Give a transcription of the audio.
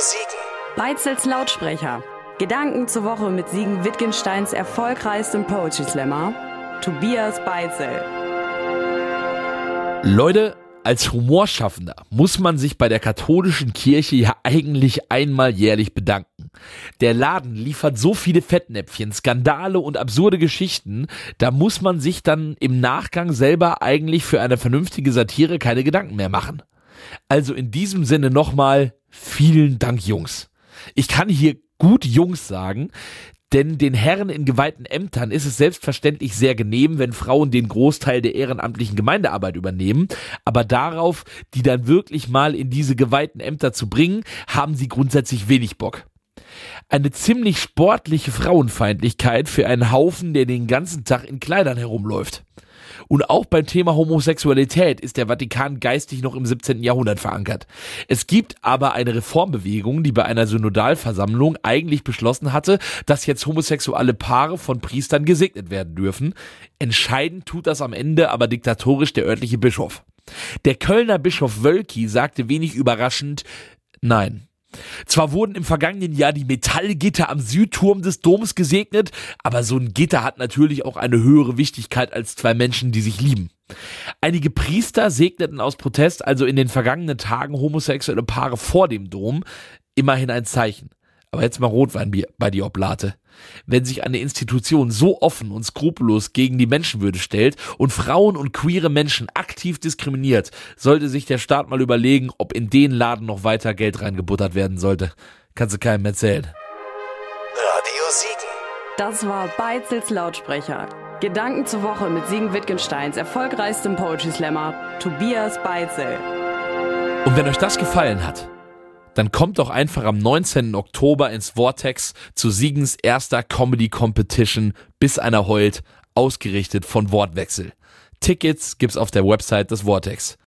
Siegen. Beizels Lautsprecher. Gedanken zur Woche mit Siegen Wittgensteins erfolgreichstem Poetry Slammer, Tobias Beitzel. Leute, als Humorschaffender muss man sich bei der katholischen Kirche ja eigentlich einmal jährlich bedanken. Der Laden liefert so viele Fettnäpfchen, Skandale und absurde Geschichten, da muss man sich dann im Nachgang selber eigentlich für eine vernünftige Satire keine Gedanken mehr machen. Also in diesem Sinne nochmal vielen Dank, Jungs. Ich kann hier gut Jungs sagen, denn den Herren in geweihten Ämtern ist es selbstverständlich sehr genehm, wenn Frauen den Großteil der ehrenamtlichen Gemeindearbeit übernehmen. Aber darauf, die dann wirklich mal in diese geweihten Ämter zu bringen, haben sie grundsätzlich wenig Bock. Eine ziemlich sportliche Frauenfeindlichkeit für einen Haufen, der den ganzen Tag in Kleidern herumläuft. Und auch beim Thema Homosexualität ist der Vatikan geistig noch im 17. Jahrhundert verankert. Es gibt aber eine Reformbewegung, die bei einer Synodalversammlung eigentlich beschlossen hatte, dass jetzt homosexuelle Paare von Priestern gesegnet werden dürfen. Entscheidend tut das am Ende aber diktatorisch der örtliche Bischof. Der Kölner Bischof Wölki sagte wenig überraschend, nein. Zwar wurden im vergangenen Jahr die Metallgitter am Südturm des Doms gesegnet, aber so ein Gitter hat natürlich auch eine höhere Wichtigkeit als zwei Menschen, die sich lieben. Einige Priester segneten aus Protest also in den vergangenen Tagen homosexuelle Paare vor dem Dom, immerhin ein Zeichen. Aber jetzt mal Rotwein bei die Oblate. Wenn sich eine Institution so offen und skrupellos gegen die Menschenwürde stellt und Frauen und queere Menschen aktiv diskriminiert, sollte sich der Staat mal überlegen, ob in den Laden noch weiter Geld reingebuttert werden sollte. Kannst du keinem erzählen. Radio Siegen. Das war Beizels Lautsprecher. Gedanken zur Woche mit Siegen Wittgensteins erfolgreichstem Poetry Slammer, Tobias Beitzel. Und wenn euch das gefallen hat, dann kommt doch einfach am 19. Oktober ins Vortex zu Siegens erster Comedy Competition Bis einer heult, ausgerichtet von Wortwechsel. Tickets gibt's auf der Website des Vortex.